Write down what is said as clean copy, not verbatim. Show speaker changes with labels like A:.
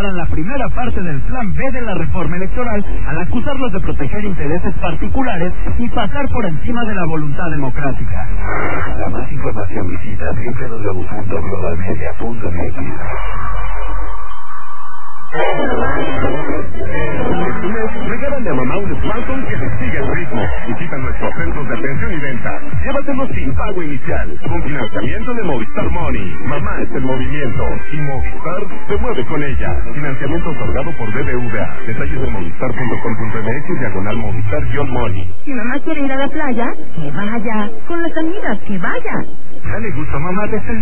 A: avalan la primera parte del Plan B de la reforma electoral al acusarlos de proteger intereses particulares y pasar por encima de la voluntad democrática.
B: Para más información visita www.globalmedia.mx.
C: Regálale a mamá un smartphone que le siga el ritmo. Visita nuestros centros de atención y venta. Llévatelo sin pago inicial, con financiamiento de Movistar Money. Mamá es el movimiento y Movistar se mueve con ella. Financiamiento otorgado por BBVA. Detalles en movistar.com.mx/Movistar-Money.
D: Si mamá quiere ir a la playa, que vaya. Con las amigas, que vaya.
A: Dale gusto a mamá de